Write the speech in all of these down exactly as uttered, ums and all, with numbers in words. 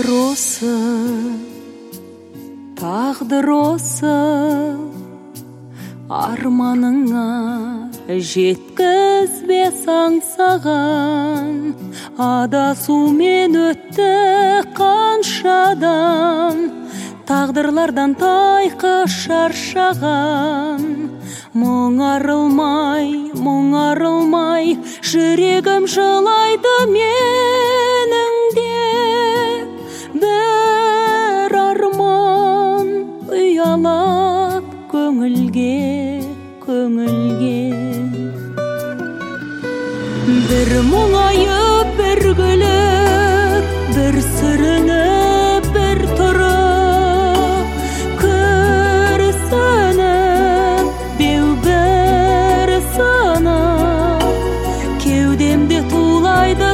Өмір осы, тағдыр осы, арманыңа жеткізбес аңсаған. Адасумен өтті қаншадан, тағдырлардан тайқы шаршаған. Мұң арылмай, мұң арылмай, жүрегім жылайды менің де. Бір арман ұялат көңілге, көңілге. Бір мұңайып, бір күліп, бір сүрініп, бір тұрып, күрсініп, беу бір сынып, кеудемде тулайды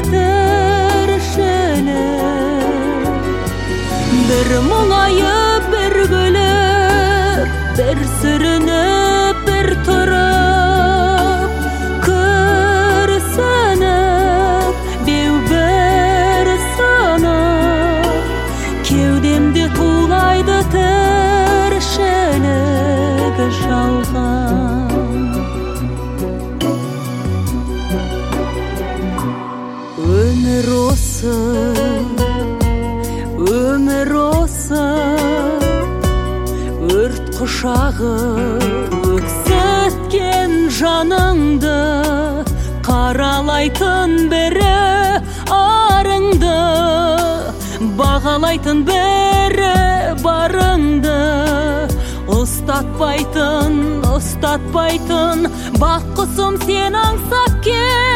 тіршілік. Бір мұңайып, бір күліп, бір сүрініп, бір тұрып, күрсініп, беу бір сынып, кеудемде тулайды тіршілік жалған. Өмір осы, өмір осы, өрт құшағы өксіткен жаныңды, қаралайтын бірі арыңды, бағалайтын бірі барыңды. Ұстатпайтын, ұстатпайтын, бақ құсым сен аңсап кел.